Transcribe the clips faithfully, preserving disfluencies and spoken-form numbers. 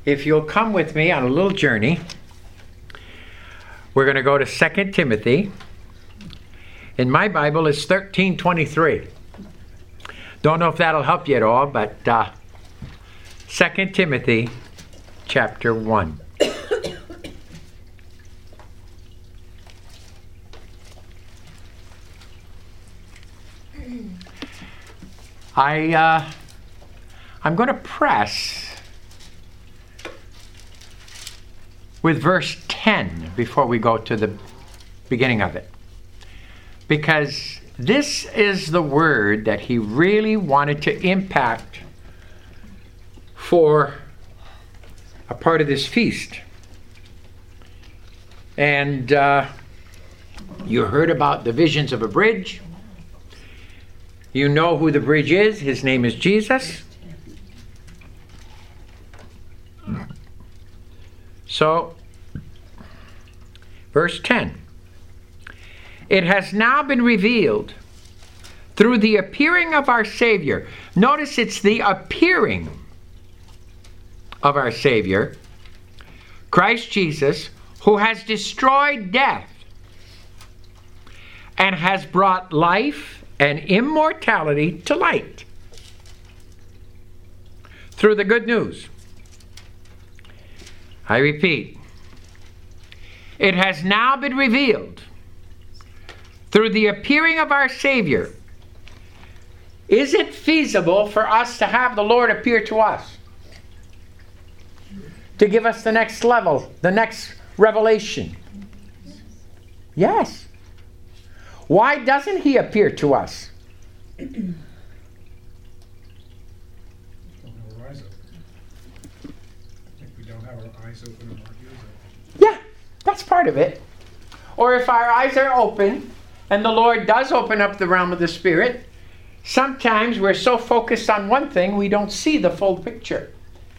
if you'll come with me on a little journey, we're going to go to Second Timothy. In my Bible, it's thirteen twenty-three. Don't know if that'll help you at all, but uh, Second Timothy chapter one. I, uh, I'm going to press with verse ten before we go to the beginning of it. Because this is the word that he really wanted to impact for a part of this feast. And uh, you heard about the visions of a bridge. You know who the bridge is. His name is Jesus. So, verse ten. It has now been revealed through the appearing of our Savior. Notice it's the appearing of our Savior, Christ Jesus, who has destroyed death and has brought life and immortality to light through the good news. I repeat, it has now been revealed through the appearing of our Savior. Is it feasible for us to have the Lord appear to us? To give us the next level, the next revelation? Yes. Why doesn't he appear to us? Yeah, that's part of it. Or if our eyes are open, and the Lord does open up the realm of the Spirit, sometimes we're so focused on one thing we don't see the full picture.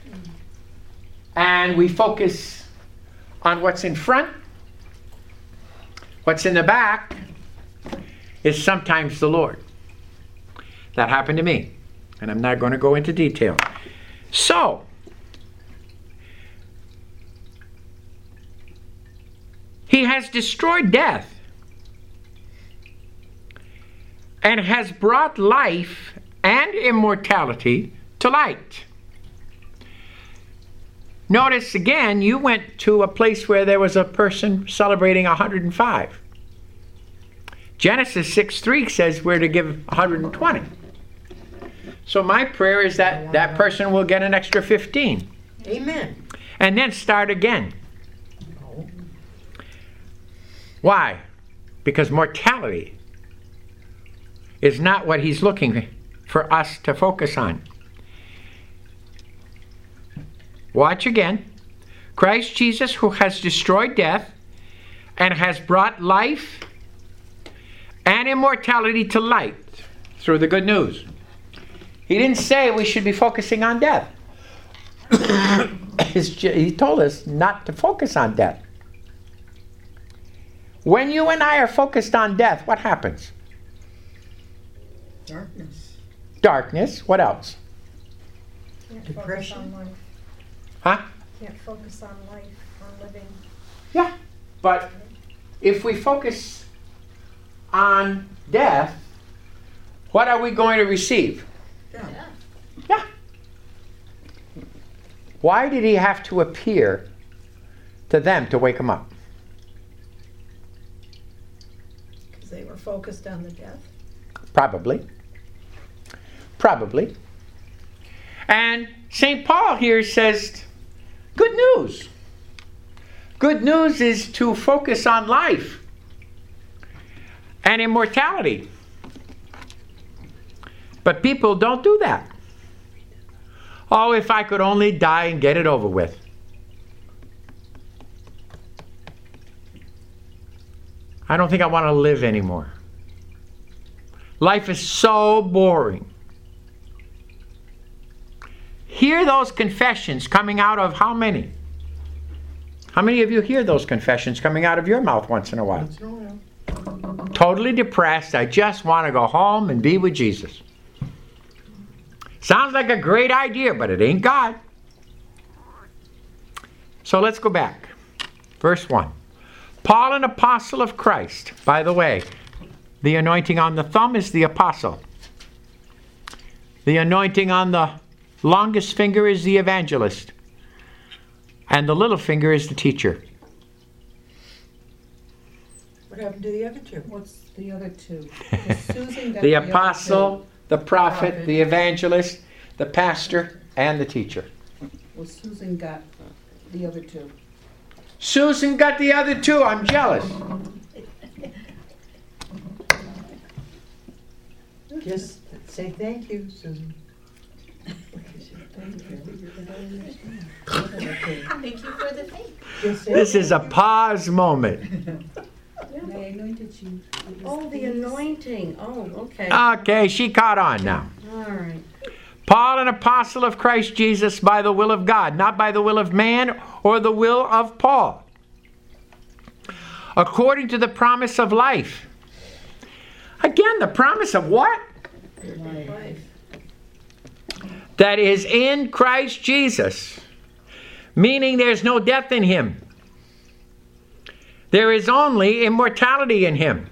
And we focus on what's in front. What's in the back is sometimes the Lord. That happened to me. And I'm not going to go into detail. So, he has destroyed death and has brought life and immortality to light. Notice again, you went to a place where there was a person celebrating one hundred five. Genesis six three says we're to give one hundred twenty. So my prayer is that that person will get an extra fifteen. Amen. And then start again. Why? Because mortality is not what he's looking for us to focus on. Watch again. Christ Jesus, who has destroyed death and has brought life and immortality to light through the good news. He didn't say we should be focusing on death. He told us not to focus on death. When you and I are focused on death, what happens? Darkness. Darkness. What else? Can't Depression. focus on life. Huh? Can't focus on life, on living. Yeah. But if we focus on death, what are we going to receive? Yeah. Yeah. Why did he have to appear to them to wake them up? Because they were focused on the death. Probably. Probably. And Saint Paul here says, good news. Good news is to focus on life and immortality. But people don't do that. Oh, if I could only die and get it over with. I don't think I want to live anymore. Life is so boring. Hear those confessions coming out of how many? How many of you hear those confessions coming out of your mouth once in a while? Totally depressed. I just want to go home and be with Jesus. Sounds like a great idea, but it ain't God. So let's go back. Verse one. Paul, an apostle of Christ. By the way, the anointing on the thumb is the apostle. The anointing on the longest finger is the evangelist. And the little finger is the teacher. What happened to the other two? What's the other two? Well, Susan got The other apostle, two. the prophet, Prophet. the evangelist, the pastor, and the teacher. Well, Susan got the other two. Susan got the other two. I'm jealous. Just say thank you, Susan. Thank you for the faith. Just say This is a thank pause moment. And I anointed you. It was Oh, the these. anointing. Oh, okay. Okay, she caught on now. All right. Paul, an apostle of Christ Jesus by the will of God, not by the will of man or the will of Paul. According to the promise of life. Again, the promise of what? Life. That is in Christ Jesus. Meaning there's no death in him. There is only immortality in him.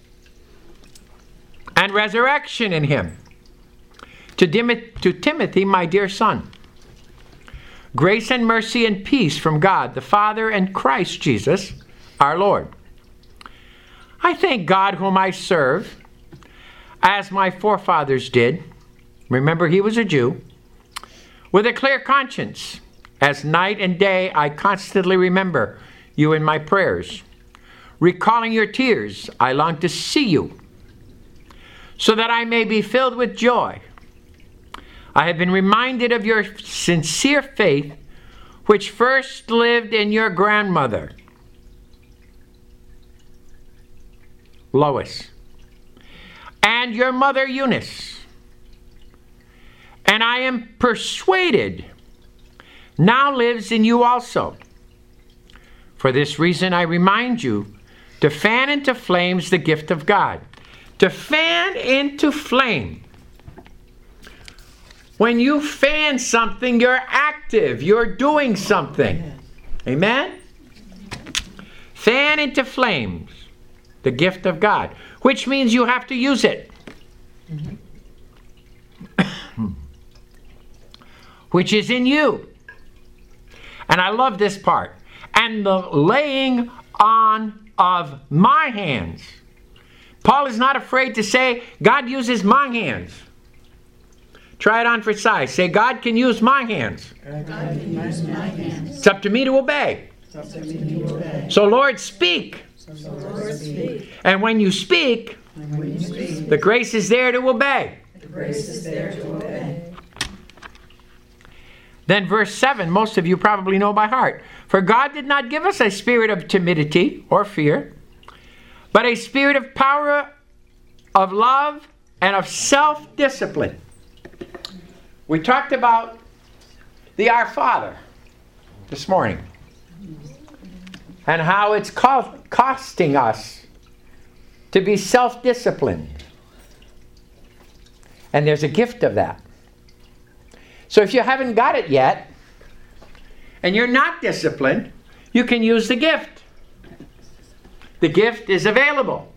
And resurrection in him. To, Dim- to Timothy, my dear son. Grace and mercy and peace from God, the Father, and Christ Jesus, our Lord. I thank God whom I serve, as my forefathers did. Remember, he was a Jew. With a clear conscience, as night and day I constantly remember you in my prayers. Recalling your tears, I long to see you, so that I may be filled with joy. I have been reminded of your sincere faith, which first lived in your grandmother, Lois, and your mother, Eunice. And I am persuaded now lives in you also. For this reason, I remind you to fan into flames the gift of God. To fan into flame. When you fan something, you're active. You're doing something. Amen? Fan into flames the gift of God, which means you have to use it. Mm-hmm. Which is in you. And I love this part. And the laying on of my hands. Paul is not afraid to say, God uses my hands. Try it on for size. Say, God can use my hands. God can use my hands. It's up to me to obey. It's up to me to obey. So Lord, speak. So Lord, speak. And when you speak, And when you speak, the grace is there to obey. the grace is there to obey. Then verse seven, most of you probably know by heart. For God did not give us a spirit of timidity or fear, but a spirit of power, of love, and of self-discipline. We talked about the Our Father this morning. And how it's co- costing us to be self-disciplined. And there's a gift of that. So if you haven't got it yet, and you're not disciplined, you can use the gift. The gift is available.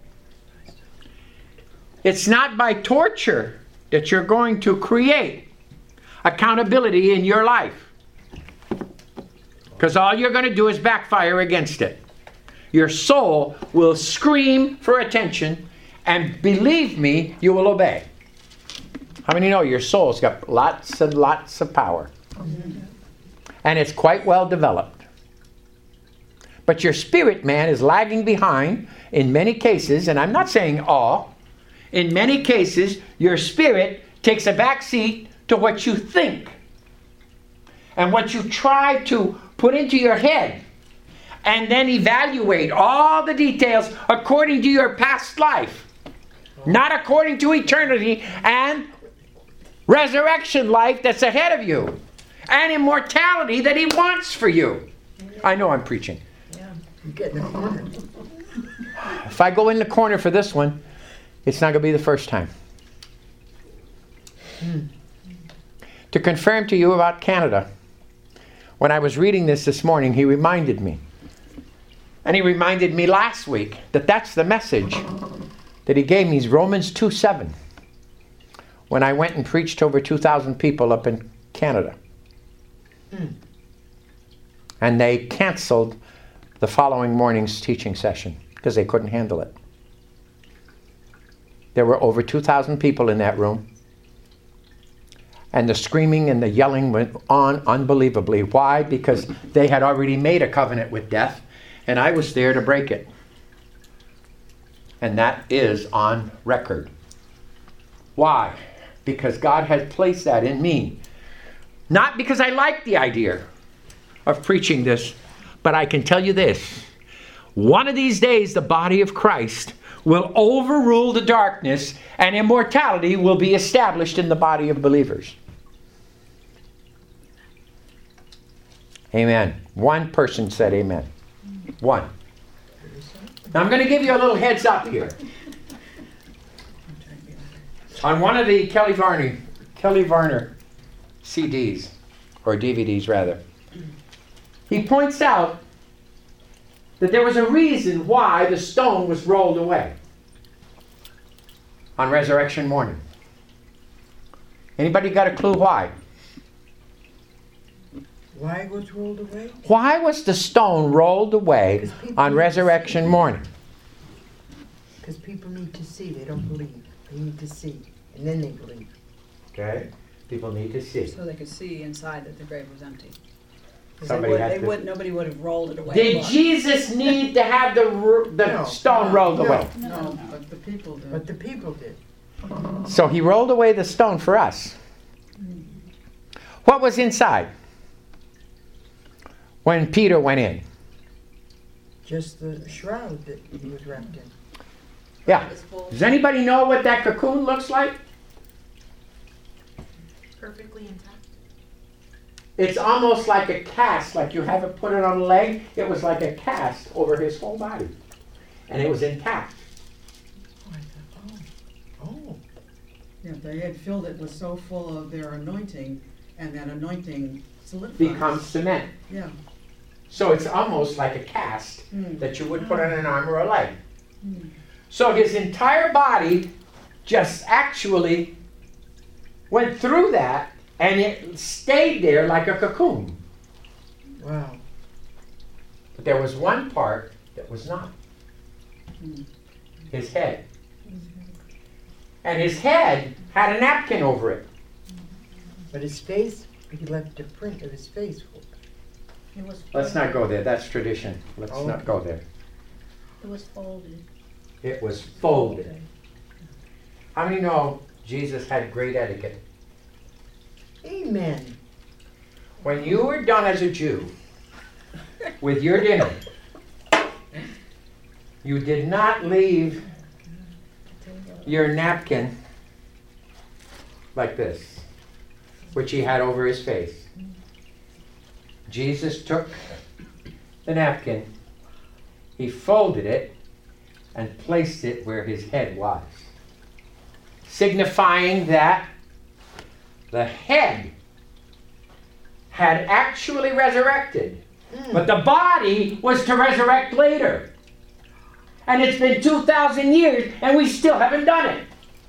It's not by torture that you're going to create accountability in your life. Because all you're going to do is backfire against it. Your soul will scream for attention, and believe me, you will obey. How many know your soul's got lots and lots of power? And it's quite well developed. But your spirit man is lagging behind in many cases, and I'm not saying all. In many cases, your spirit takes a back seat to what you think. And what you try to put into your head. And then evaluate all the details according to your past life. Not according to eternity and resurrection life that's ahead of you. And immortality that he wants for you. I know I'm preaching. Yeah, you're getting a corner. If I go in the corner for this one, it's not going to be the first time. Mm. To confirm to you about Canada. when I was reading this this morning, he reminded me. And he reminded me last week that that's the message that he gave me, is Romans two seven. When I went and preached to over two thousand people up in Canada. Mm. And they canceled the following morning's teaching session because they couldn't handle it. There were over two thousand people in that room. And the screaming and the yelling went on unbelievably. Why? Because they had already made a covenant with death, and I was there to break it. And that is on record. Why? Because God had placed that in me. Not because I like the idea of preaching this, but I can tell you this. One of these days, the body of Christ will overrule the darkness, and immortality will be established in the body of believers. Amen. One person said amen. One. Now I'm going to give you a little heads up here. On one of the Kelly Varner, Kelly Varner C Ds, or D V Ds rather, he points out that there was a reason why the stone was rolled away on resurrection morning. Anybody got a clue why? Why was rolled away? Why was the stone rolled away on resurrection morning? Because people need to see. They don't believe. They need to see. And then they believe. Okay. People need to see. So they could see inside that the grave was empty. 'Cause Somebody they would, had they to- would, nobody would have rolled it away. Did Look. Jesus need to have the, ro- the No. stone rolled No. away? No, but the people did. But the people did. So he rolled away the stone for us. What was inside when Peter went in? Just the shroud that he was wrapped in. Yeah. It was full, Does anybody know what that cocoon looks like? perfectly intact. It's almost like a cast, like you have it put it on a leg. It was like a cast over his whole body. And it was intact. Oh, I thought, oh. Oh. Yeah, they had filled it was so full of their anointing, and that anointing solidified. Becomes cement. Yeah. So it's almost like a cast Mm. that you would put on an arm or a leg. Mm. So his entire body just actually went through that, and it stayed there like a cocoon. Wow. But there was one part that was not. Mm. His head. And his head had a napkin over it. But his face, he left a print of his face. It was Let's not go there. That's tradition. Let's Oh. not go there. It was folded. It was folded. How many know Jesus had great etiquette? Amen. When you were done as a Jew with your dinner, you did not leave your napkin like this, which he had over his face. Jesus took the napkin, he folded it, and placed it where his head was, signifying that the head had actually resurrected, but the body was to resurrect later. And it's been two thousand years, and we still haven't done it.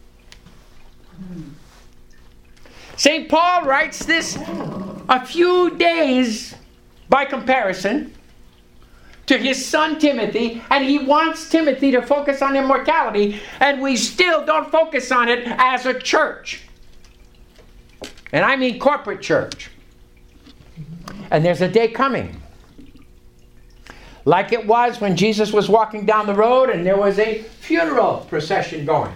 Saint Paul writes this a few days by comparison to his son Timothy, and he wants Timothy to focus on immortality, and we still don't focus on it as a church. And I mean corporate church. And there's a day coming, like it was when Jesus was walking down the road and there was a funeral procession going.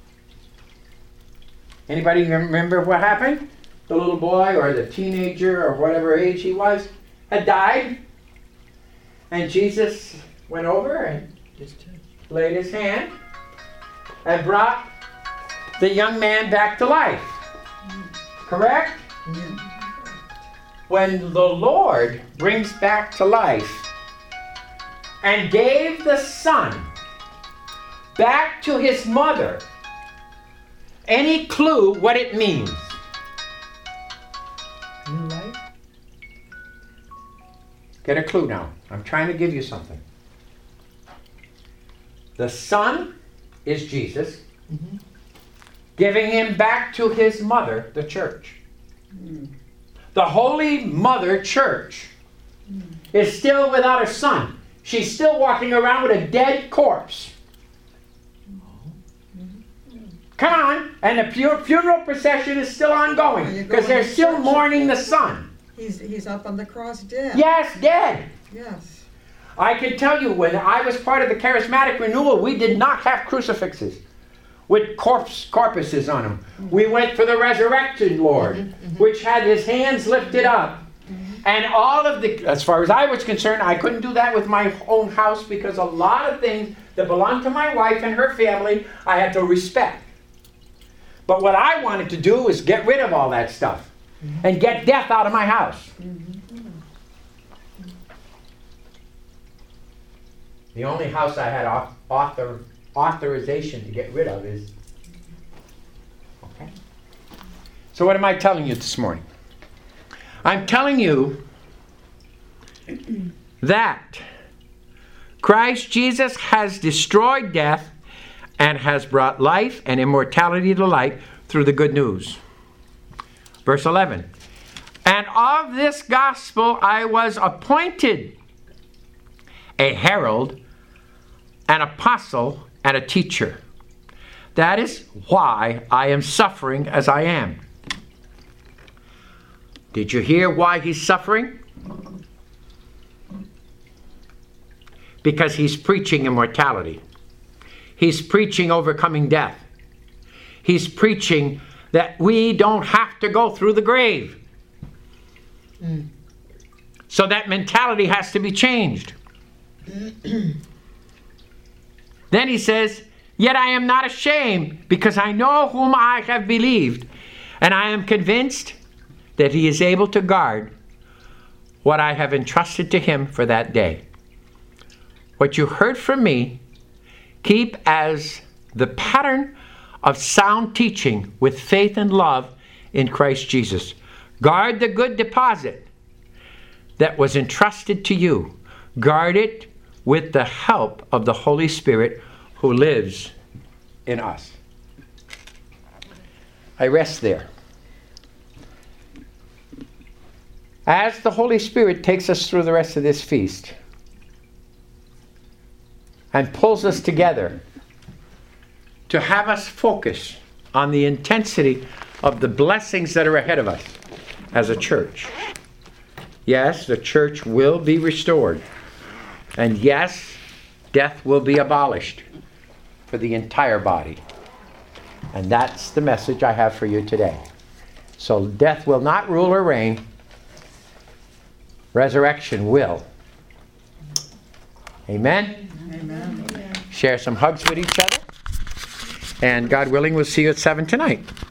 Anybody remember what happened? The little boy or the teenager or whatever age he was had died. And Jesus went over and Just to, laid his hand and brought the young man back to life. Correct? yeah. When the Lord brings back to life and gave the son back to his mother, any clue what it means? New life? Get a clue now. I'm trying to give you something. The Son is Jesus, Mm-hmm. giving him back to his mother, the church. The Holy Mother Church is still without her son. She's still walking around with a dead corpse. Come on. And the pu- funeral procession is still ongoing Are you because going they're to still church? mourning the son. He's, he's up on the cross dead. Yes, dead. Yes. I can tell you, when I was part of the charismatic renewal, we did not have crucifixes with corpse corpuses on them. We went for the resurrected Lord, which had his hands lifted up. And all of the, as far as I was concerned, I couldn't do that with my own house because a lot of things that belonged to my wife and her family, I had to respect. But what I wanted to do was get rid of all that stuff and get death out of my house. The only house I had auth- author, authorization to get rid of is... Okay. So what am I telling you this morning? I'm telling you that Christ Jesus has destroyed death and has brought life and immortality to light through the good news. Verse eleven. And of this gospel I was appointed a herald, an apostle, and a teacher. That is why I am suffering as I am. Did you hear why he's suffering? Because he's preaching immortality. He's preaching overcoming death. He's preaching that we don't have to go through the grave. Mm. So that mentality has to be changed. Then he says, yet I am not ashamed, because I know whom I have believed, and I am convinced that he is able to guard what I have entrusted to him for that day. What you heard from me, keep as the pattern of sound teaching with faith and love in Christ Jesus. Guard the good deposit that was entrusted to you. Guard it with the help of the Holy Spirit who lives in us. I rest there. As the Holy Spirit takes us through the rest of this feast and pulls us together to have us focus on the intensity of the blessings that are ahead of us as a church. Yes, the church will be restored. And yes, death will be abolished for the entire body. And that's the message I have for you today. So death will not rule or reign. Resurrection will. Amen? Amen. Share some hugs with each other. And God willing, we'll see you at seven tonight.